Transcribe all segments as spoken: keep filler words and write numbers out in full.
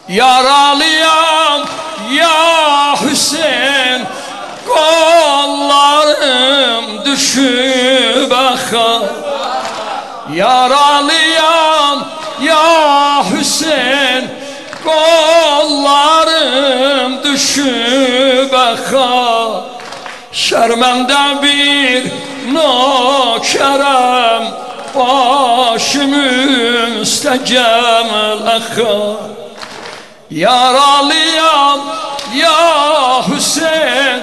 Yaralıyam ya Hüseyin, kollarım düşüp akar. Yaralıyam ya Hüseyin, kollarım düşüp akar. Şermende bir nökerem, başım üstegem akar. Yaralıyam ya Hüseyin,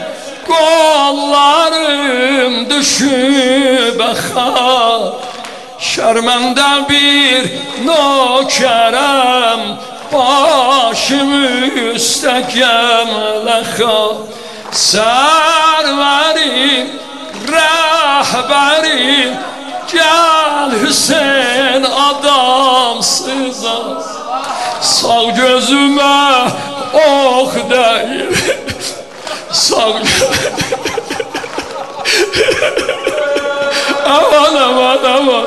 kollarım düşüp akar. Şermende bir nökerem, başım üstegem akar. Serverim, rehberim, gel Hüseyin adamsız. Sağ gözüme ok değil, sağ aman aman aman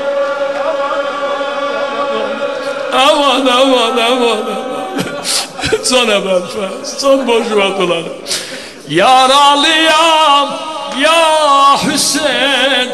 aman aman aman sana ben son boşuma dolanım. Yaralıyam ya Hüseyin,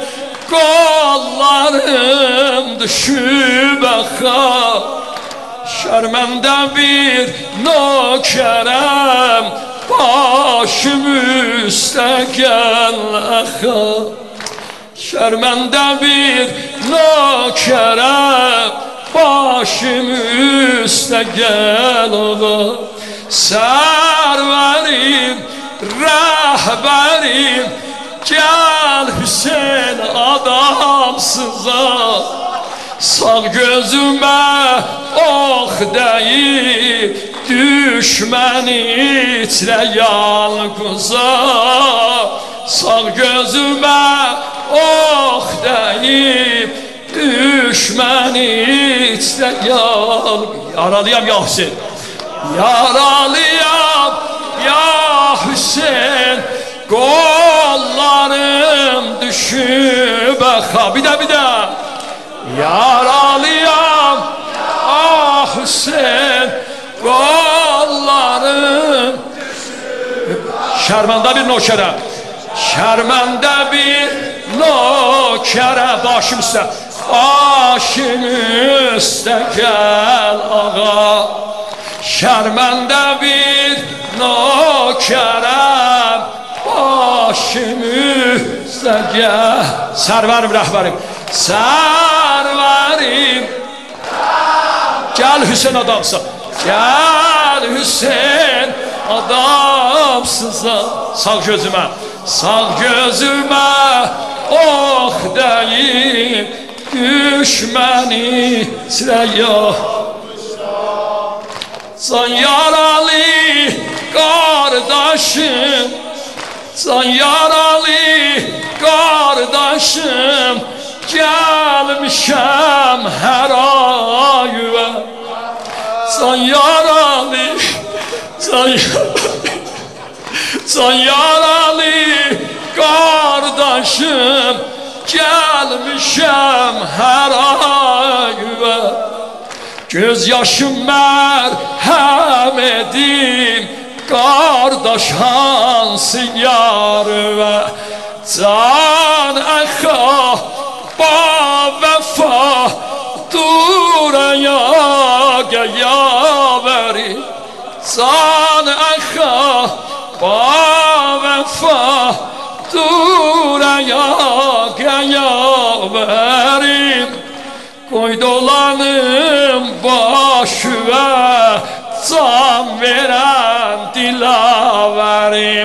kollarım düşüp akar. Şermende bir nökerem, başım üstegem akar. Şermende bir nökerem, başım üstegem akar. Serverim, rehberim, gel Hüseyin adamsıza. Sağ gözüme ok deyip, düşmen içre yalnıza. Sağ gözüme ok deyip, düşmen içre yalnıza. Yaralıyam ya Hüseyin, yaralıyam ya Hüseyin, kollarım düşüp akar. Bir de bir de yaralıyam ah Hüseyin, kollarım şermende bir nökere, şermende bir nökere, başım üstte, başım üstte gel ağa. Şermende bir nökerem, başım üstte gel. Serverim, rehberim, serverim, gel Hüseyin adamsın, gel Hüseyin adamsıza. Sağ gözüme, sağ gözüme ok deyip, düşmeni sileyah. Can yaralı kardeşim, can yaralı kardeşim, gelmişem her ayıva. Can yaralı, can yaralı, can yaralı kardeşim, gelmişem her ayıva. Göz yaşım merhem edim, kardeş hansı yar ve can ekha ba vefa duraya geyaveri. Can ekha ba vefa duraya geyaveri. Koy dolanım başıma, can veren dilaverim.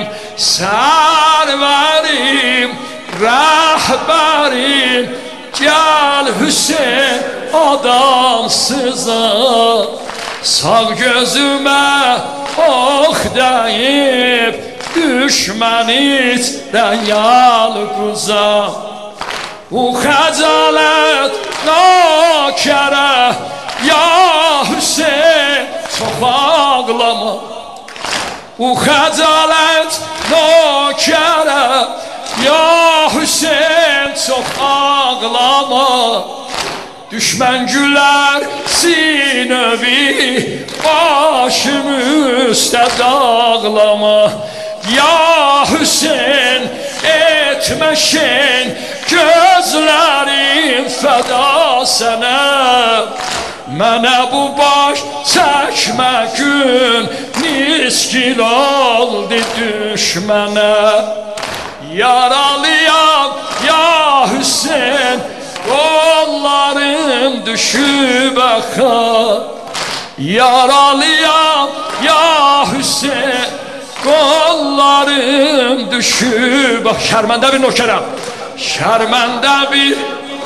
Serverim, rehberim, gel Hüseyin adamsıza. Sağ gözüme ok deyip, düşmen içten yalnıza. Bu xəcalet nökərə ya Hüseyin, çox ağlama. Bu xəcalet nökərə ya Hüseyin, çox ağlama. Düşman güler sinövi, başım üstte dağlama. Ya Hüseyin etmeşin, gözlerim feda sana. Mənə bu baş çəkmə gün, niskil oldu düşmənə. Yaralıyam ya Hüseyin, qollarım düşüb axar. Yaralıyam ya Hüseyin, qollarım düşüb axar. Şərməndə bir nökərəm, şərməndə bir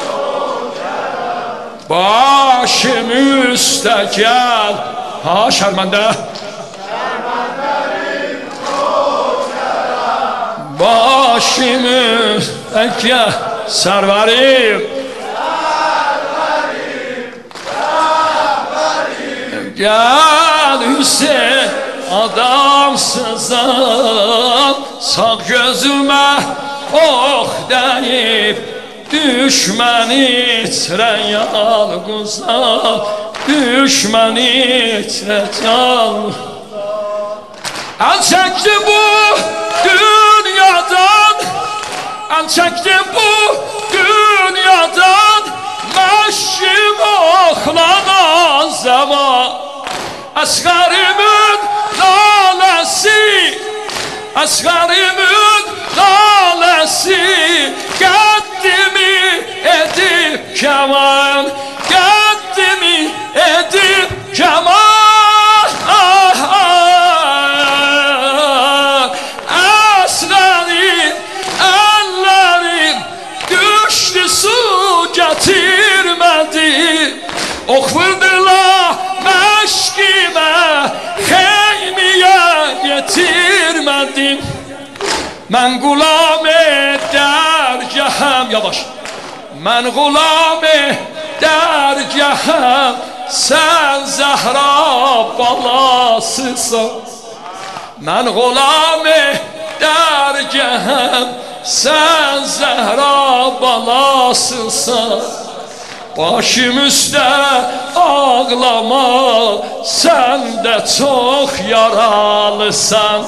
başım üstə gəl. Ha, şərməndə başım üstə gəl. Sərvərim gəl Hüseyin, adamsızam. Sağ gözümə ox deyib, düşmən içrə yalquzam. Düşmən içrə yalquzam. Əl çəkdi bu dünyadan, əl çəkdi bu dünyadan. Məşkim oxlanan zaman, əsğərimin naləsi, əsğərimin naləsi. Qəddimi edib kəman, qəddimi edib kəman. Ah, ah, əsğərim əllərim düşdü, su gətirmədi. Ox vurdular məşqimə, xeymiyə getirmədim. Mən qulam dərgahəm, yavaş. Mən qulam dərgahəm, sən Zəhra balasısan. Mən qulam dərgahəm, sən Zəhra balasısan. Başım üstə ağlama, sən də çox yaralısan.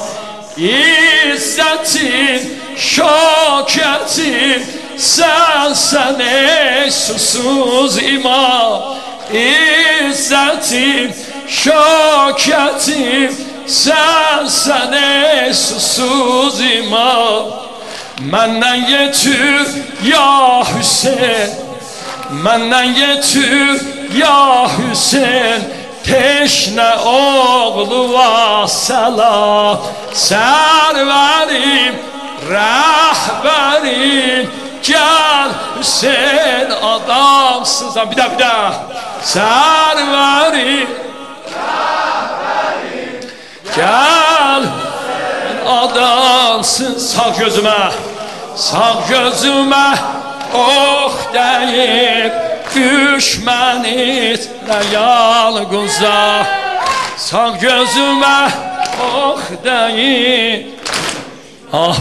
İzzətin, şökətin, sənsən ey susuz imam. İzzətin, şökətin, sənsən ey susuz imam. Məndən yetir ya Hüseyin, məndən yetir ya Hüseyin. Teşne oğlu vassalam, sərvərim, rəhbərim. Gel Hüseyin, adamsızam. Bir daha, bir daha. Sərvərim, rəhbərim. Gel adamsın. Sağ gözüme, sağ gözüme ox deyib, düşmən itlə yalquza. Sağ gözümə ox deyib. Ah,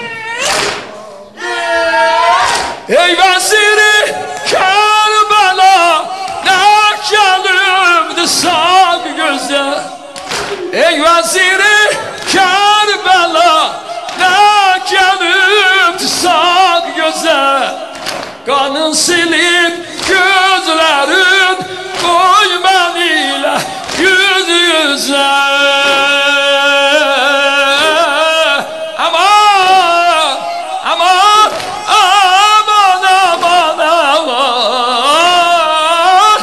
ey vəziri Kərbəla, nə gəlibdi sağ gözə. Ey vəziri Kərbəla, nə gəlibdi sağ gözə. Qanın silib gözlərin, qoy mən ilə yüz yüzə. Aman, aman, aman, aman, aman,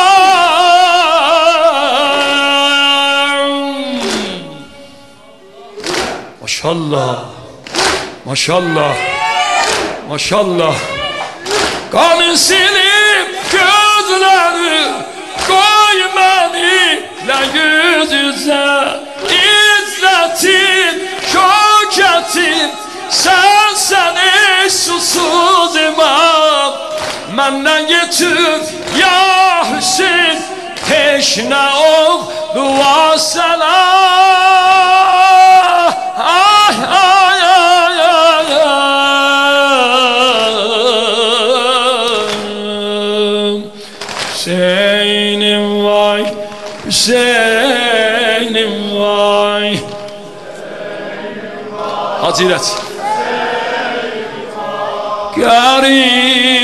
aman. Maşallah, maşallah, maşallah. Qanın silib gözləri, qoy mənimlə yüz yüzə. İzzətin, şökətin, sənsən ey susuz imam. Məndən yetir ya Hüseyin, teşnə oğlu vassalam. Ay, ay, ay, ay, ay. Hüseyin'im vay. Haciret. Garip